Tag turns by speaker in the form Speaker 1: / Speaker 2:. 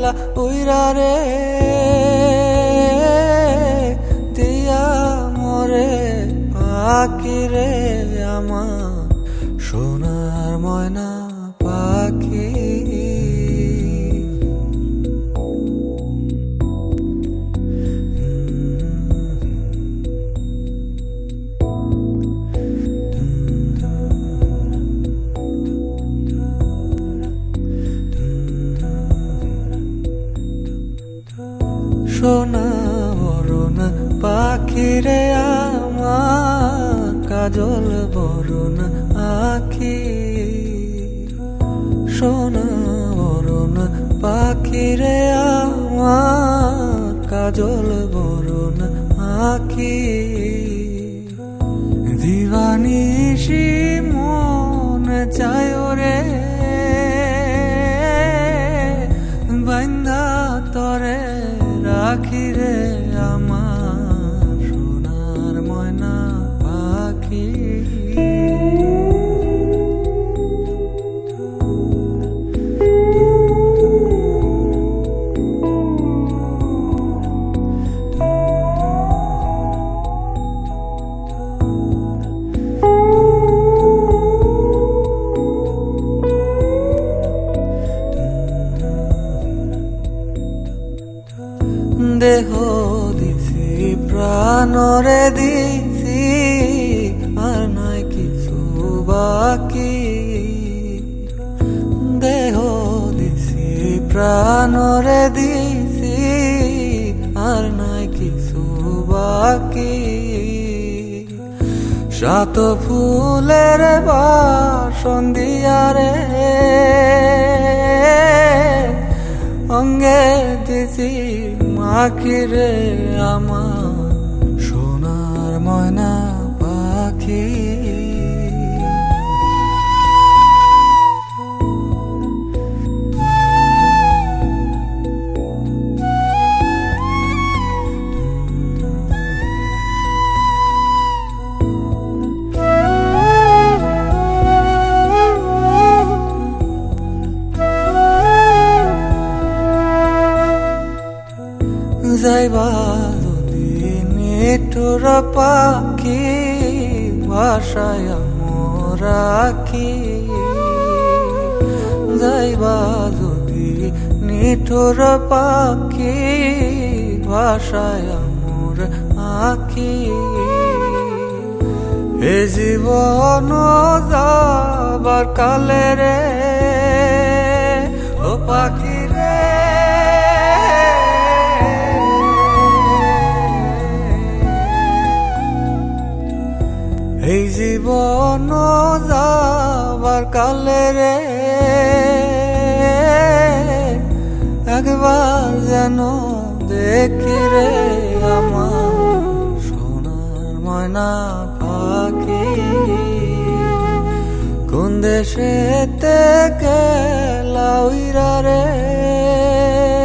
Speaker 1: গেলা উইরা রে দিয়া মরে পাখি রে আমার সোনার ময়না পাখি সোনা বরণ পাখি রে আমার কাজল বরণ আখি সোনা বরণ পাখি রে আমার কাজল বরণ আখি দিবানিশি মন চায় রে বান্ধা তরে রাখি রে আমার সোনার ময়না পাখি দেহ দিছি প্রাণরে দিছি আর নাই কিছু বাকি দেহ দিছি প্রাণরে দিছি আর নাই কিছু বাকি সাত ফুলের বাসন দিয়া রে অঙ্গে দিছি মাখি রে আমার সোনার ময়না পাখি যাইবা যদি নিঠুর পাখি ভাষায় মোরাখি যাইবা যদি নিঠুর পাখি ভাষায় মোর আখি এ জীবন যাবার কালে রে ও পাখি রে এই জীবন যাবার কালে রে একবার যেন দেখি রে আমার সোনার ময়না পাখি কোন দেশেতে গেলা উইরা রে